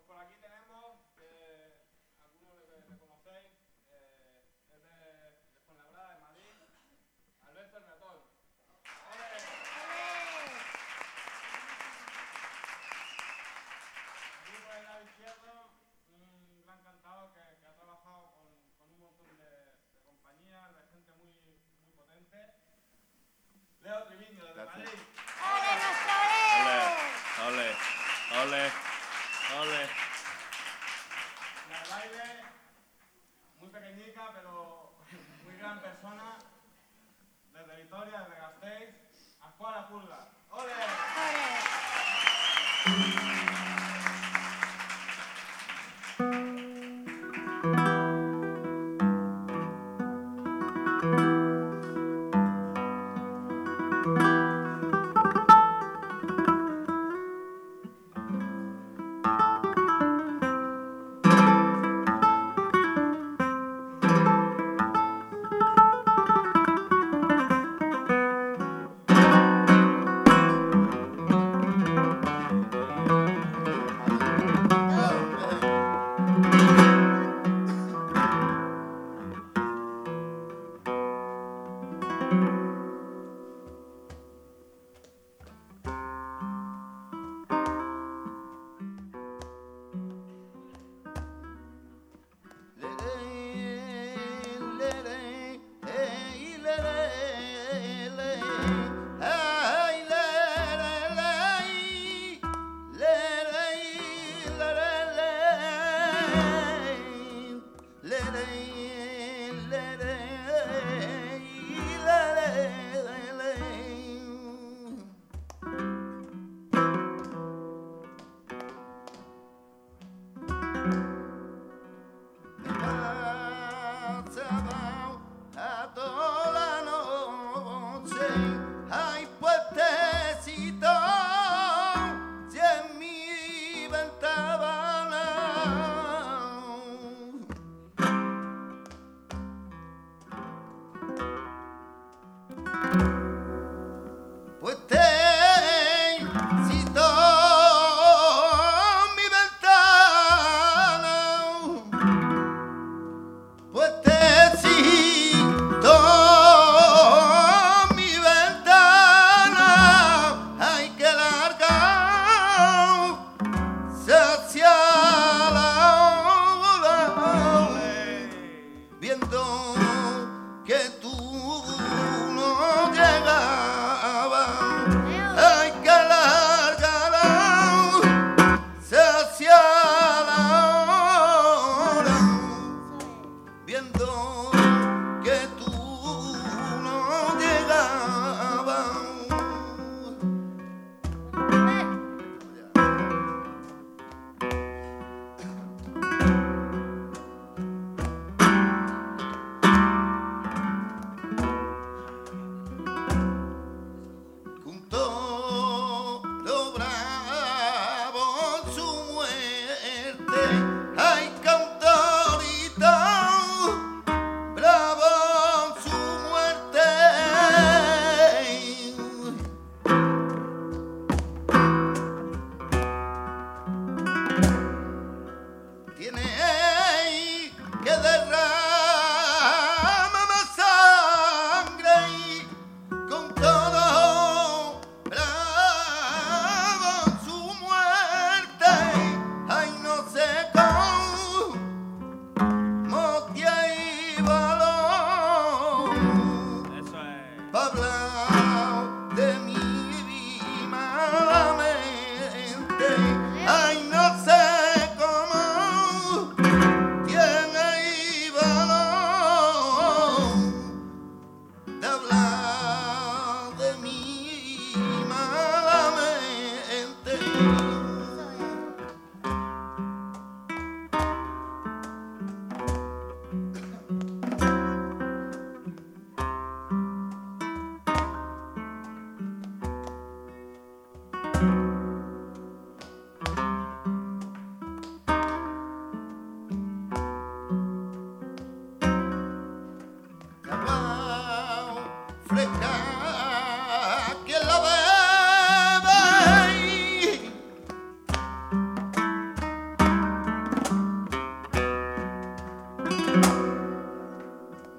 por aquí tenemos, algunos le conocéis, es de Fuenlabrada, de Madrid, Alberto el Ratón. Aquí por el lado izquierdo, un gran cantador que ha trabajado con un montón de compañías, de gente muy potente. Leo Triviño, desde Madrid. ¡Ole, nuestro Leo! Ole, ole, ole. La de baile, muy pequeñica, pero muy gran persona. Desde Vitoria, desde Gasteiz, Ascuara Pulga. ¡Ole!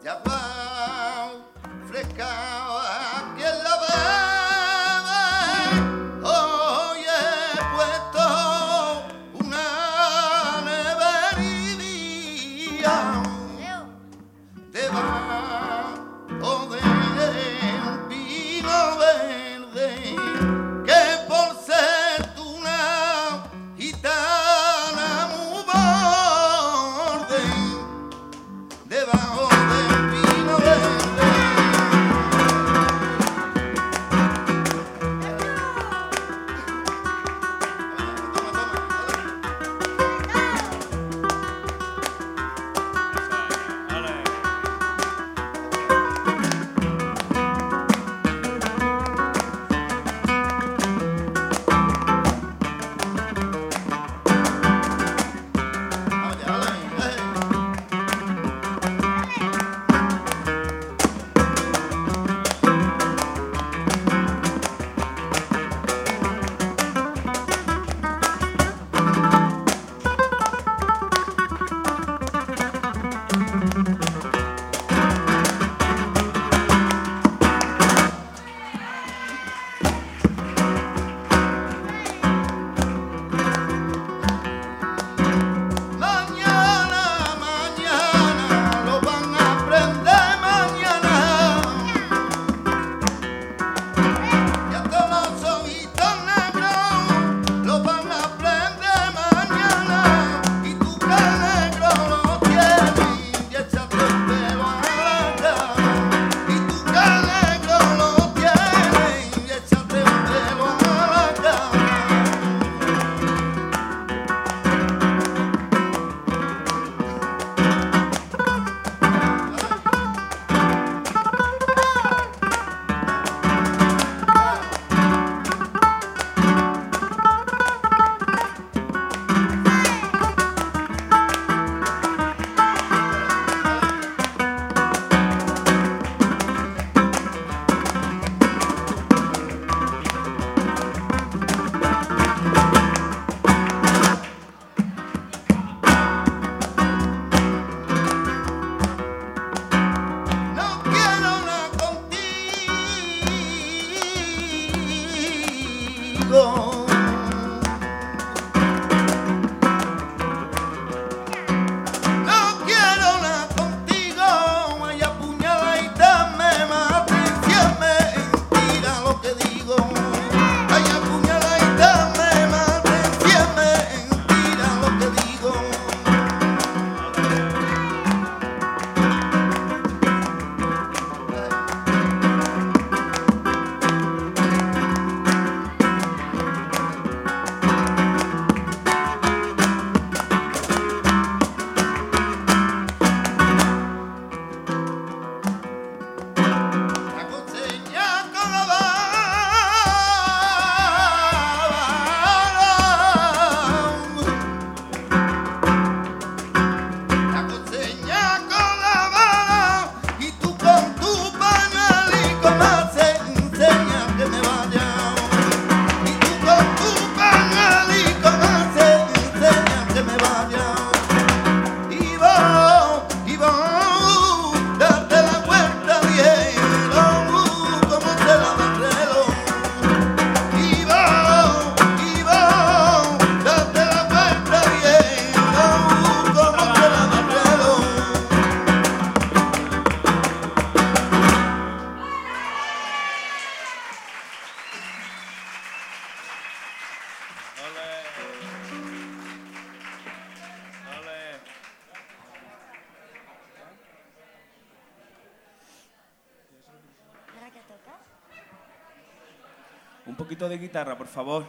Un poquito de guitarra, por favor.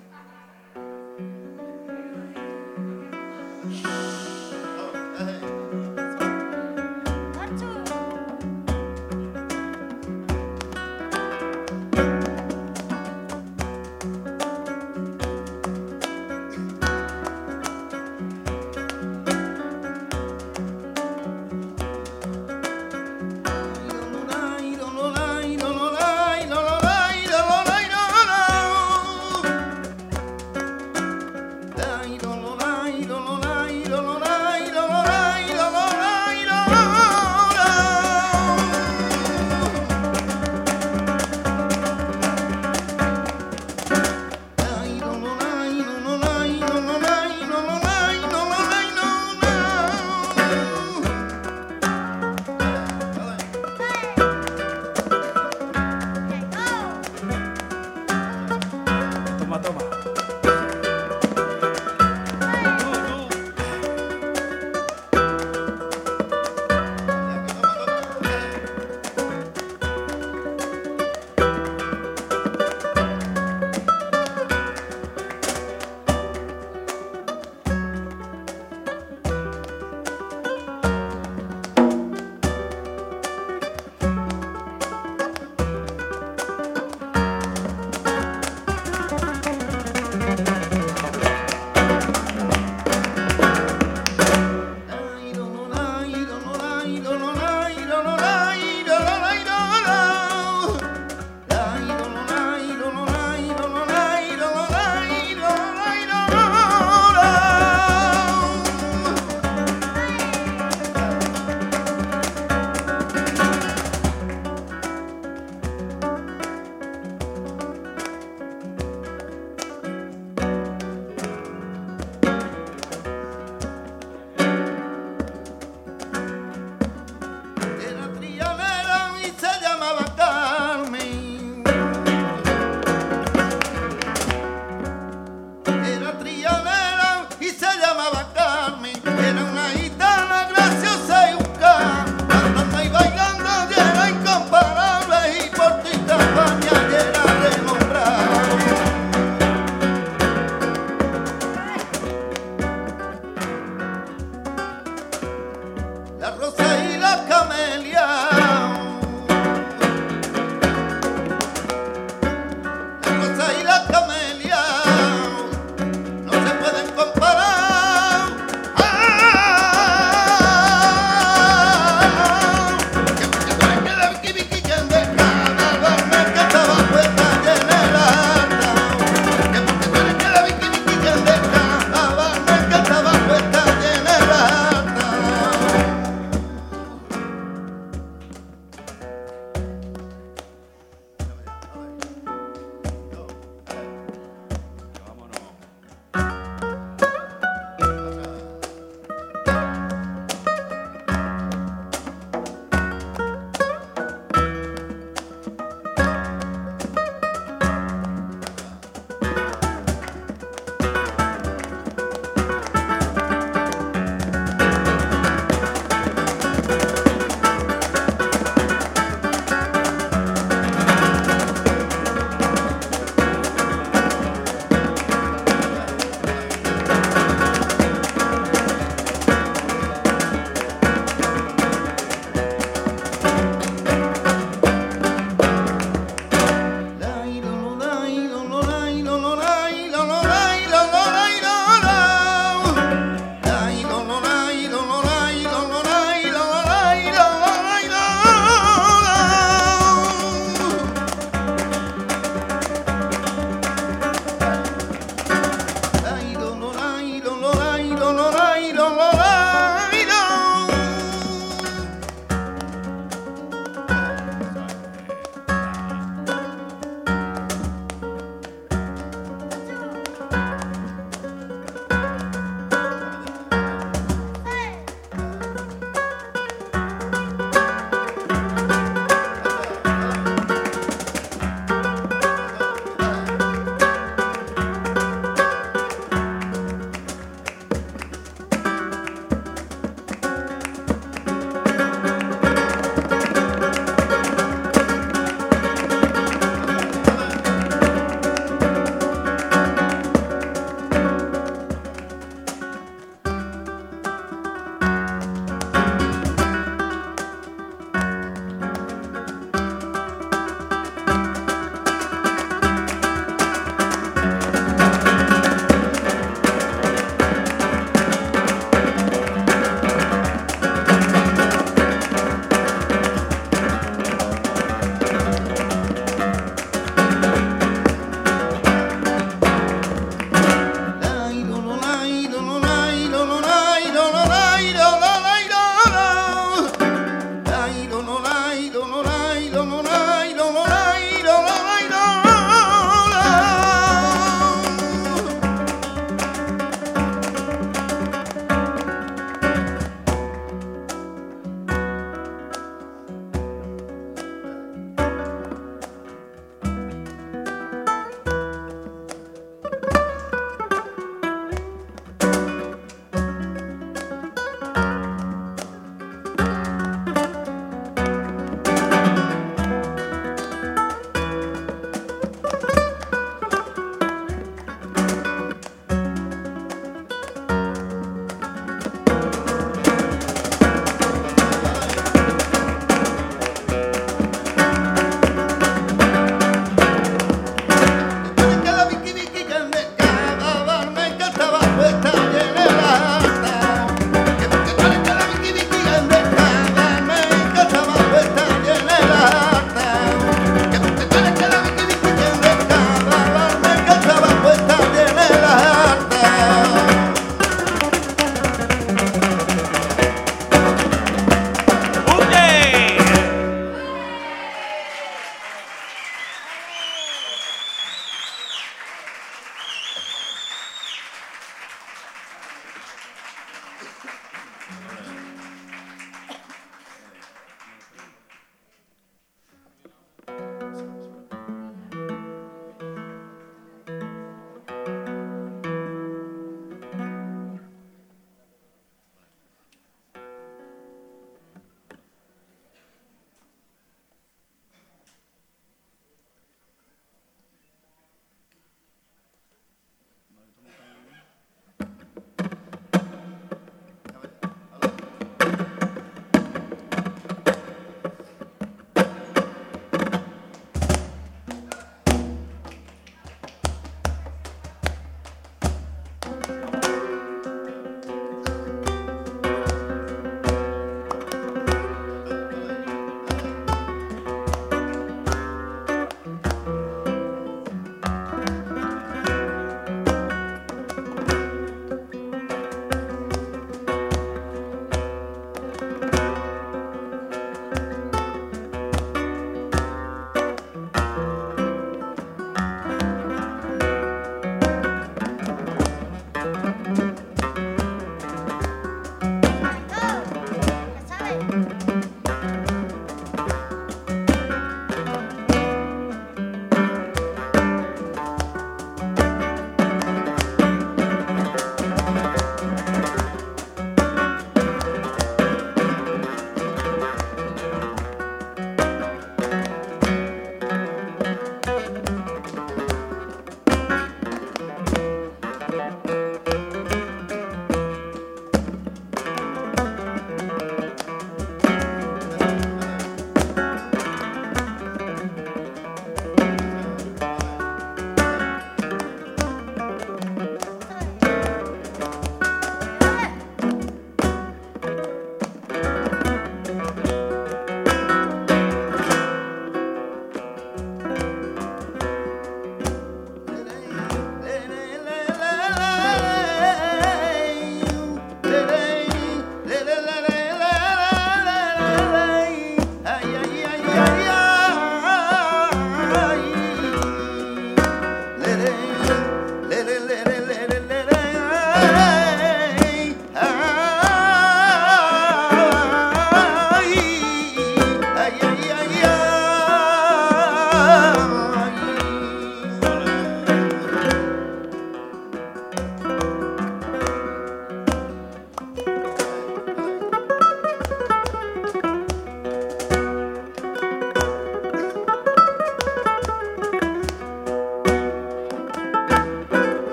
Hey.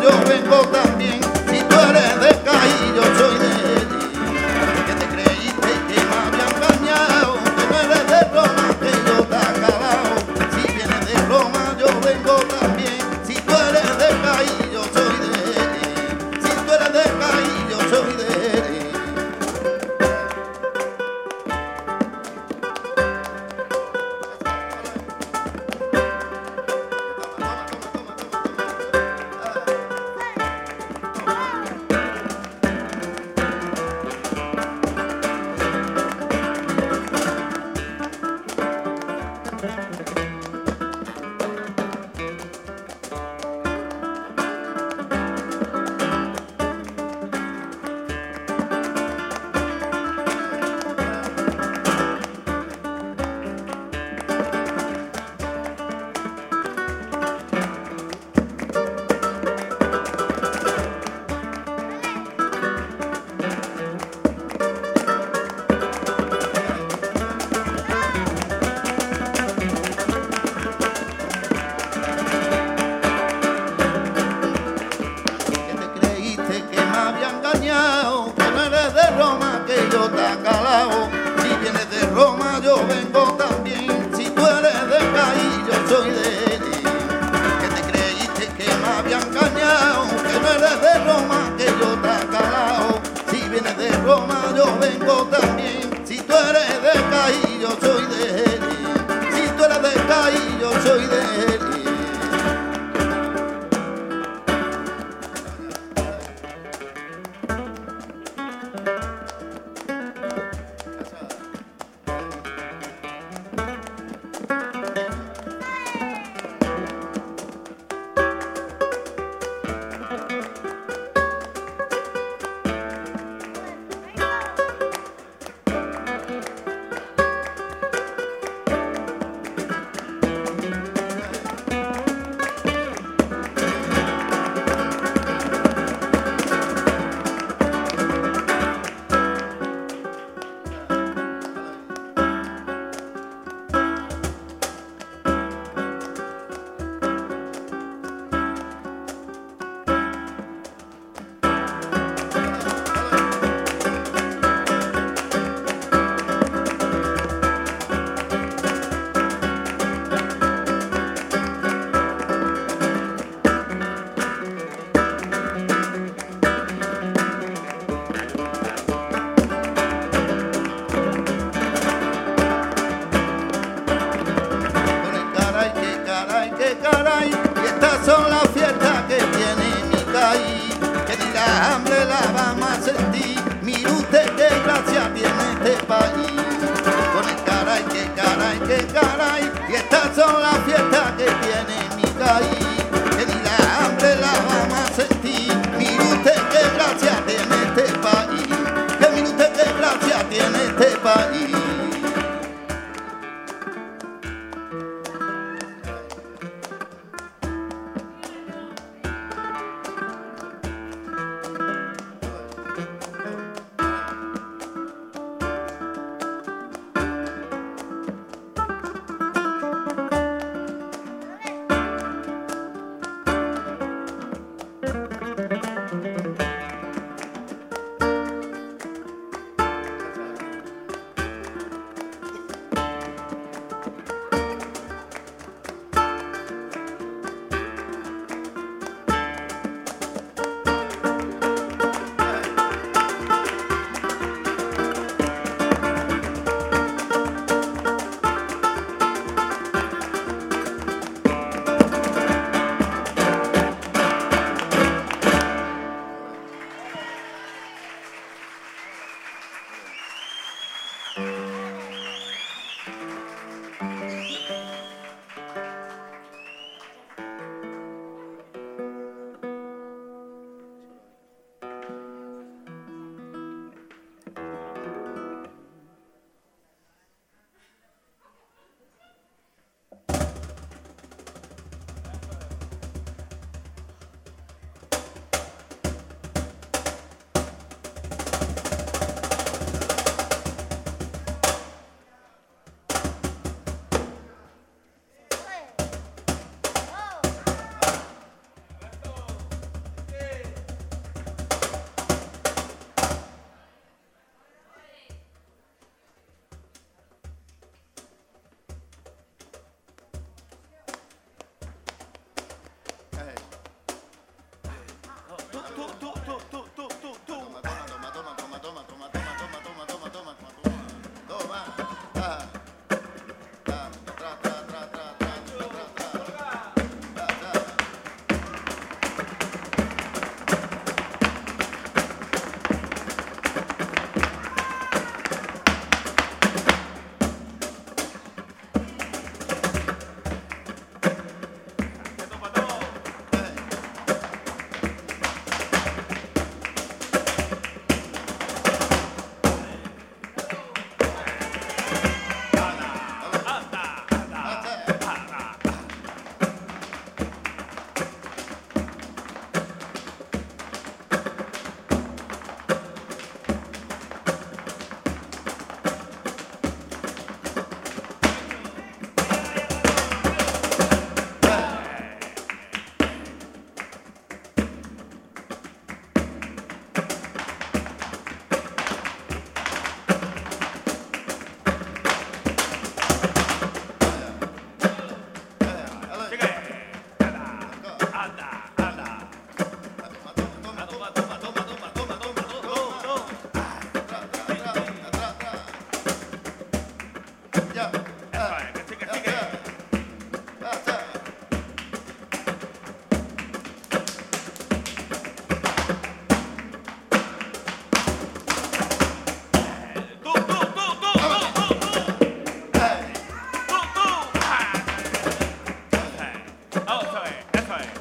yo vengo también. Si tú eres de Cádiz, yo soy de allí. Que te creíste que me había engañado, que no eres de Roma, que yo te he acabado. Si vienes de Roma, yo vengo también. Si tú eres de Cádiz, yo soy de allí. Si tú eres de Cádiz, yo soy de allí. Que te creíste que me había engañado, que no eres de Roma, que yo te he calado. Si vienes de Roma, yo vengo también. Si tú eres de Cádiz, yo soy de allí. Que te creíste que me había engañado, que no eres de Roma, que yo te he calado. Si vienes de Roma, yo vengo también. Si tú eres de Cádiz, yo soy de allí. Si tú eres de Cádiz, yo soy de allí. Qué caray, y estas son las fiestas que tiene mi Cádiz, que ni la hambre la vamos a sentir. Mire usted qué gracia tiene este país. Con el caray, qué caray, y estas son las fiestas que tiene mi Cádiz, que ni la hambre la vamos a sentir. Mire usted qué gracia tiene este país, que mire usted qué gracia tiene este país. Oh, eso es, eso es.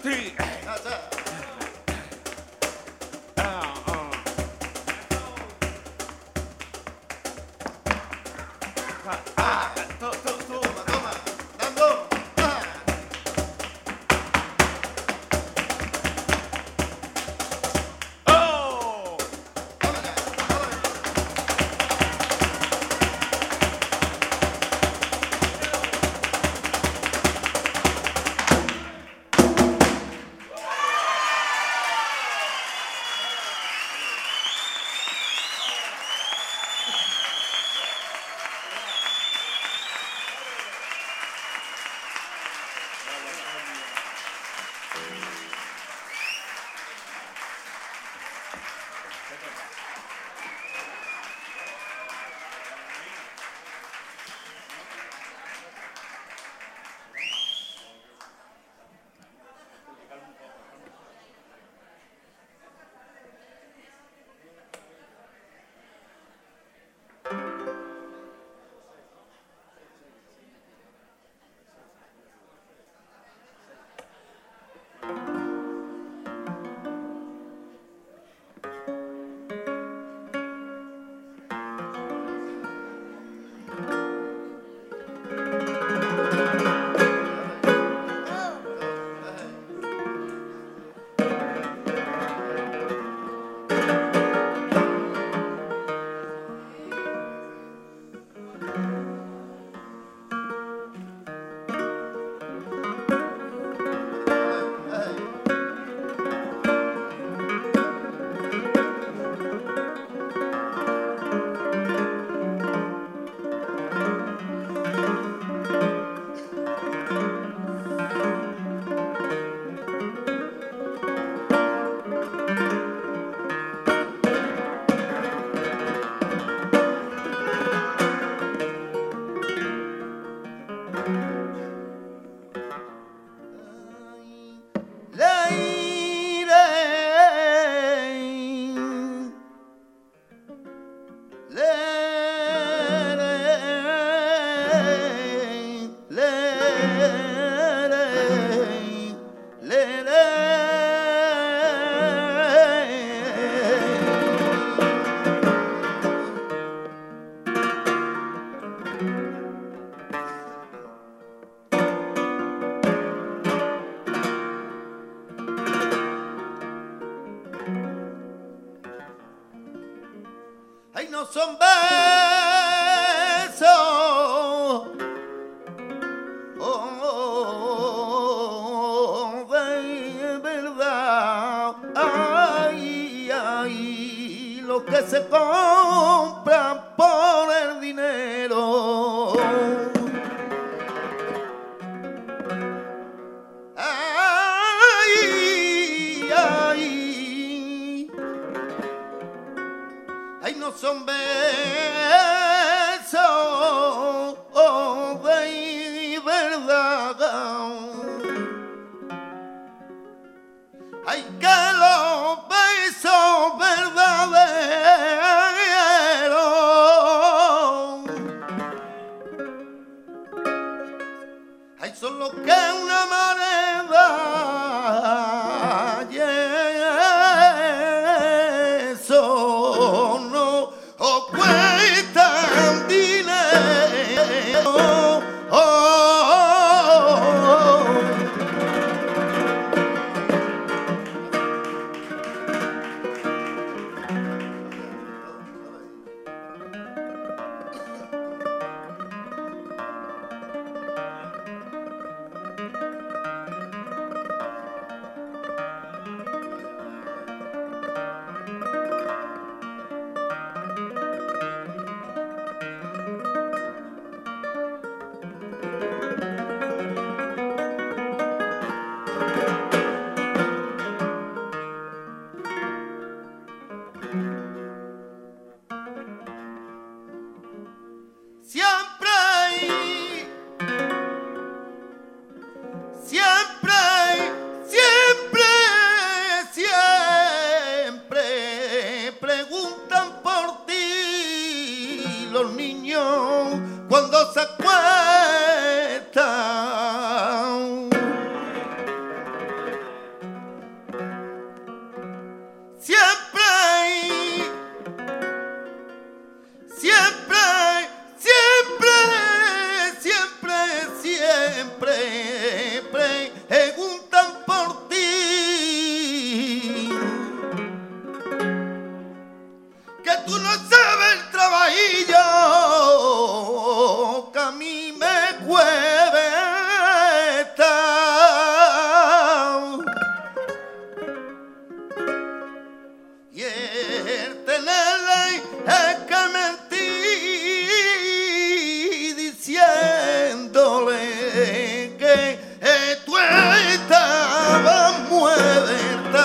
Sí. Toma, toma, dando. ¡Oh! Ay, no son besos, oh, de verdad. Ay, ay, lo que se compra por el dinero. Ay, ay, ay, no son besos, oh, de verdad. Ay, que los besos verdaderos, ay, son lo que una moneda, y eso no os cuestan dinero. Oh, oh, oh. preguntan por ti, que tú no sabes el trabajillo que a mí me cuesta, y el tenerle es que mentí diciéndole que tú estabas muerta.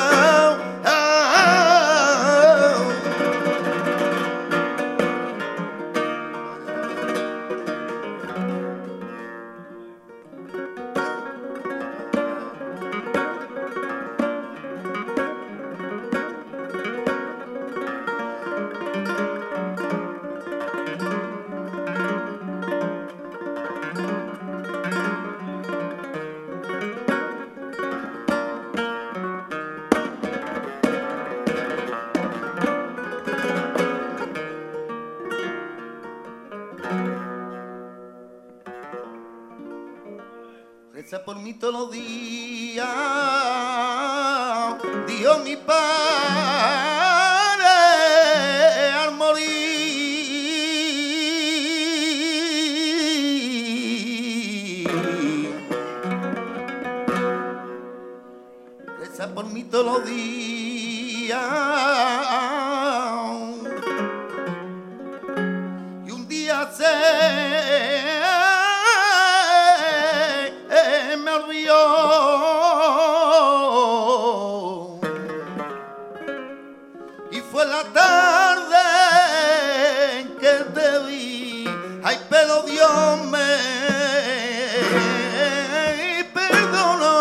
Reza por mí todos los días, Dios mi Padre, al morir. Reza por mí todos los días, y un día me olvidó, y fue la tarde en que te vi. Ay, pero Dios me perdonó.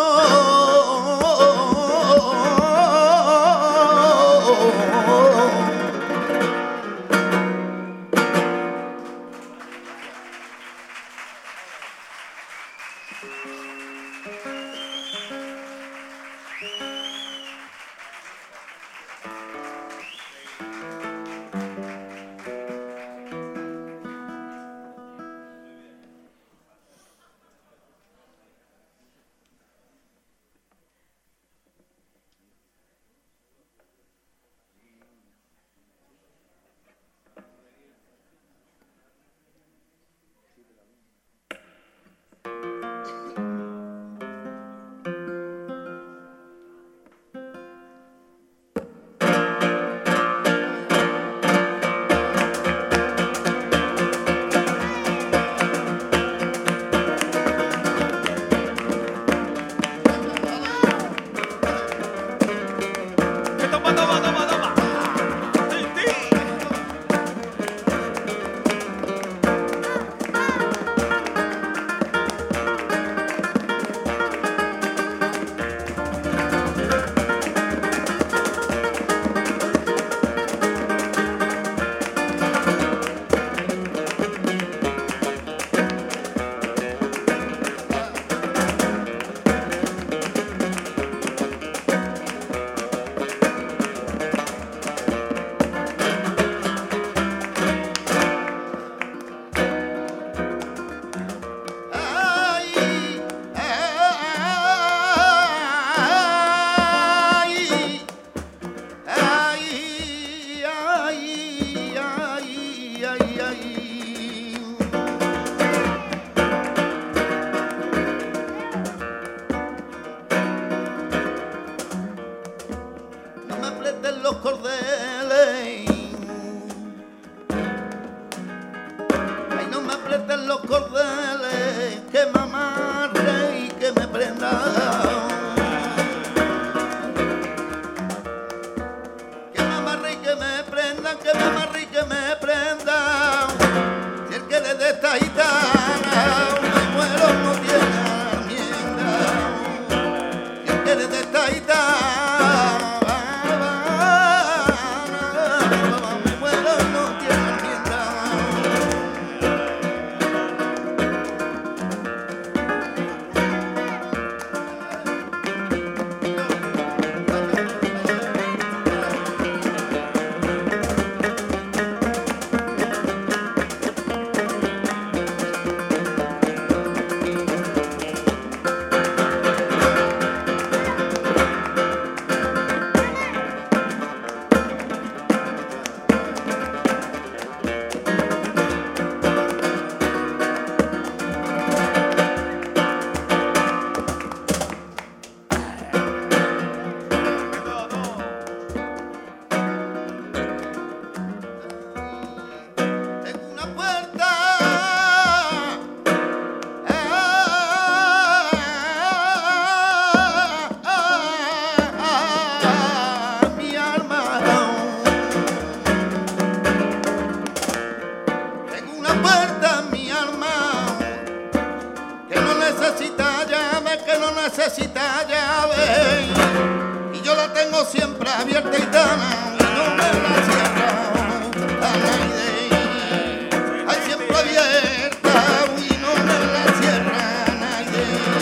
necesita llave, que no necesita llave. Y yo la tengo siempre abierta y dana, y no me la cierra a nadie. Hay siempre abierta y no me la cierra a nadie.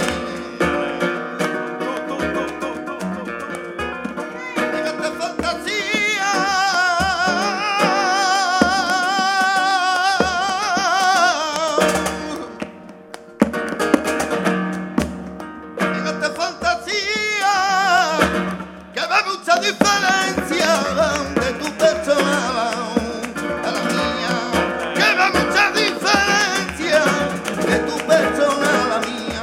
Dígate fantasía. Dígate fantasía. Que ve mucha diferencia de tu persona a la mía. Que ve mucha diferencia de tu persona a la mía.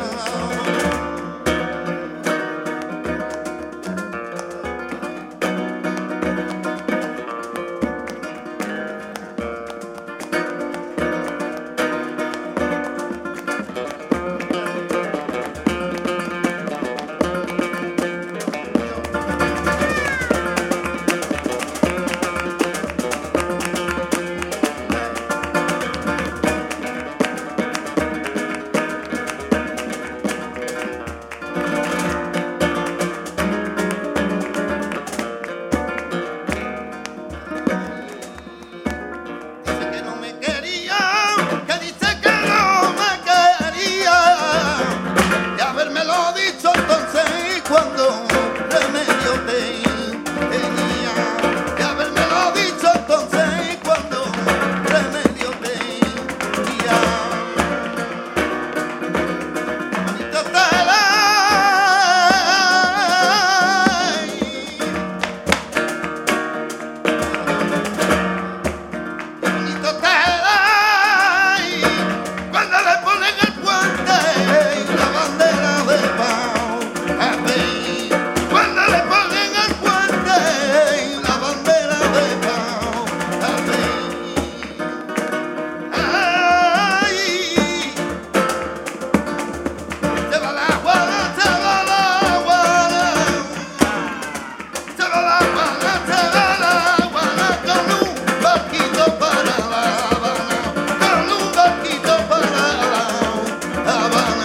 Dice que no me quería, que dice que no me quería. De habérmelo dicho entonces cuando remedio tenía. De habérmelo dicho entonces cuando remedio tenía. Bonito tela. Bonito tela, cuando le ponen el puente y la bandera de pau. Cuando le ponen el puente y la bandera de pau. Ay, se va la guana, se va la guana. Se va la guana, se va la guana, con un barquito para La Habana, con un barquito para La Habana.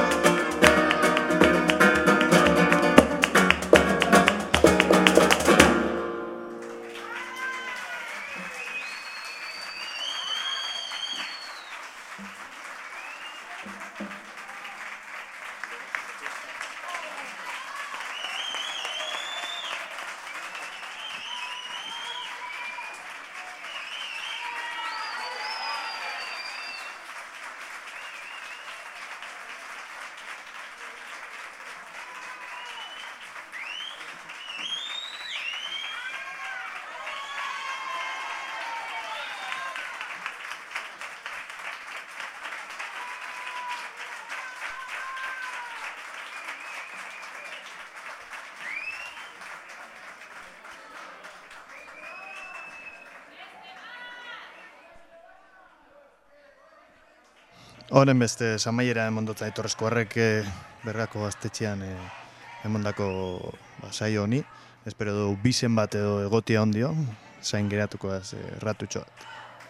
Honen beste samaiera emondotza etorrezko horrek bergako gaztetxean emondako saio honi. Espero du bizen bat edo egotia ondio, zain geratuko az ratutxo bat.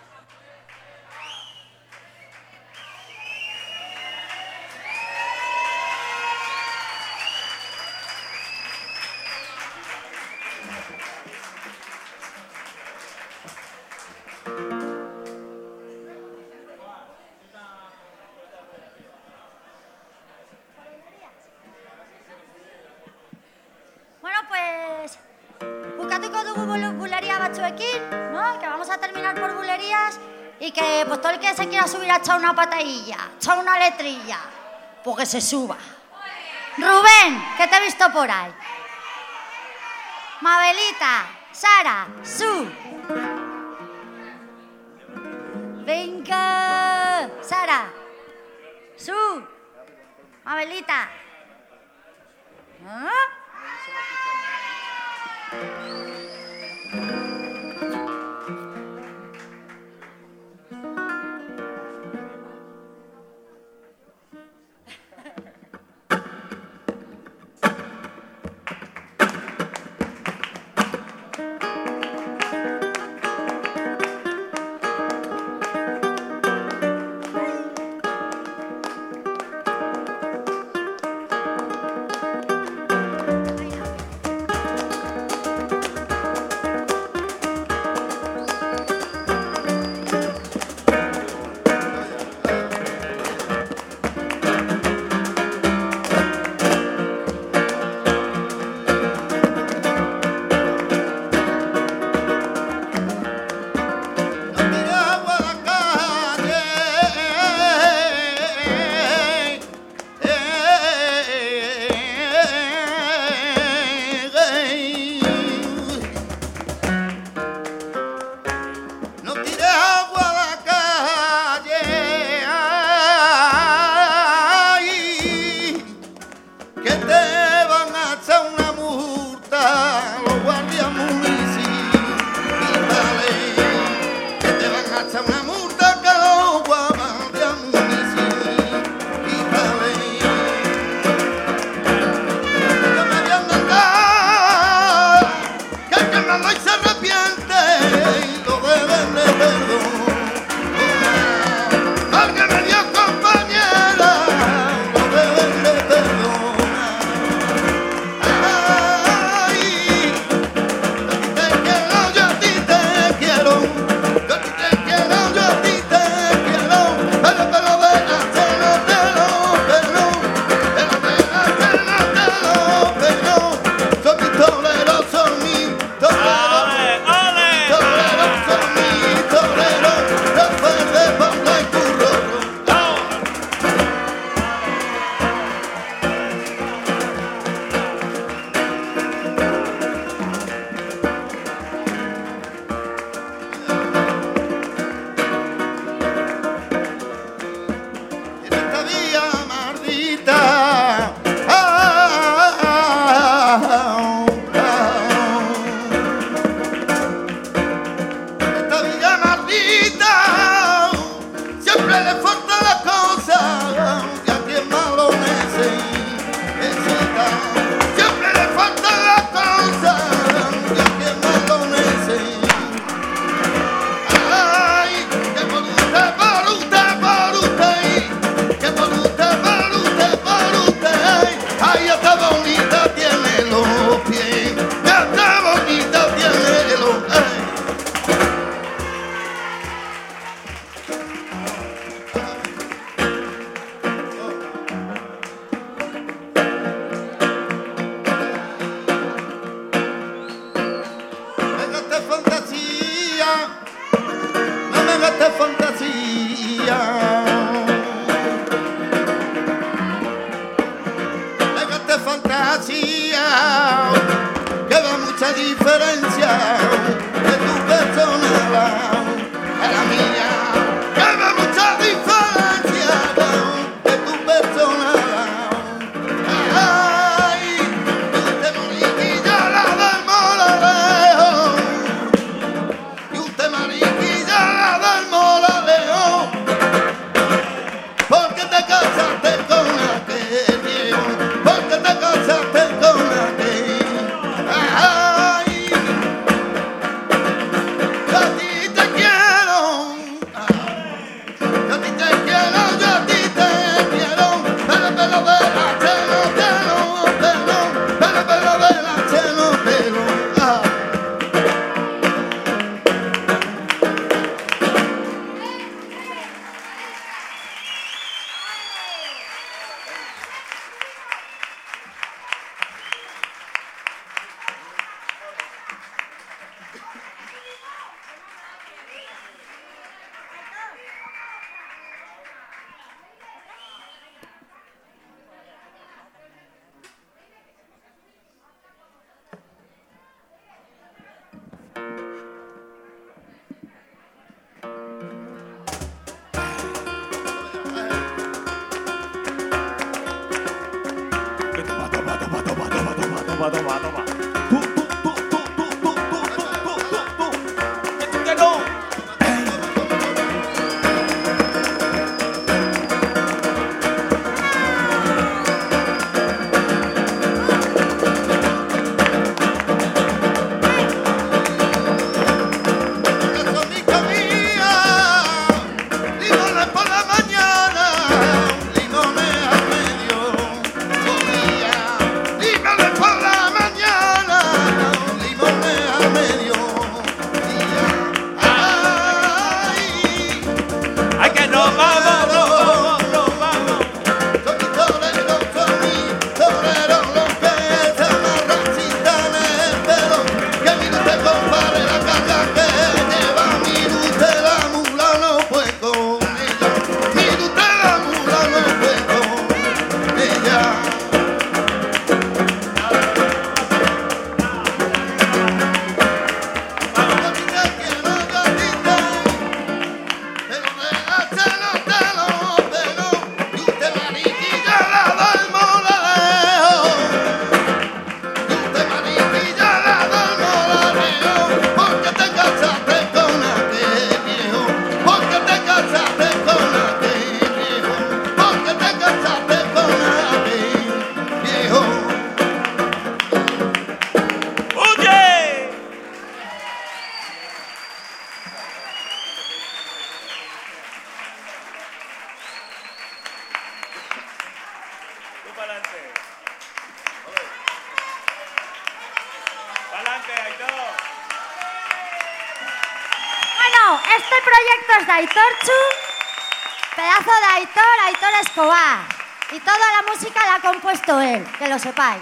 Bueno, pues bukatuko dugu bulería batzuekin, ¿no? Que vamos a terminar por bulerías y que pues todo el que se quiera subir a echar una patadilla, echar una letrilla, pues que se suba. Rubén, que te he visto por ahí. Mabelita, Sara, Su. Venga, Sara, Su, Mabelita. ¿Ah? fantasía, queda mucha diferencia de tu persona a la mía. Queda mucha diferencia de tu persona. Ay, y usted mariquilla la del molaleo, y usted mariquilla la del molaleo, porque te casaste con aquel viejo, porque te casaste con aquel. Ay, yo a ti te quiero, yo a ti te quiero, yo a ti te quiero, pero de la chelo, pero de la chelo. Bueno, este proyecto es de Aitortxu, pedazo de Aitor Escobar. Y toda la música la ha compuesto él, que lo sepáis.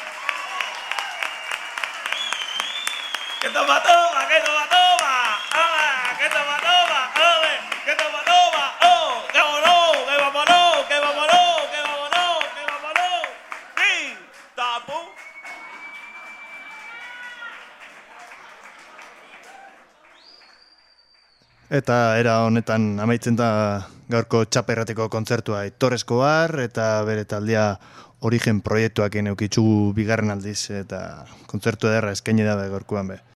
¡Que toma, toma! ¡Que toma, toma! ¡Ah! ¡Que toma, toma! ¡Ole! ¡Que toma, toma! ¡Oh! ¡Que vámonos! ¡Que vámonos! ¡Que vámonos! ¡Que vámonos! ¡Que vámonos! ¡Sí! ¡Tapu! Eta era honetan amaitzen da gaurko txaperrateko kontzertua Aitor Escobar eta bere taldea Origen proiektuak eukitzu bigarren aldiz eta kontzertu ederra eskaini da gaurkoan be.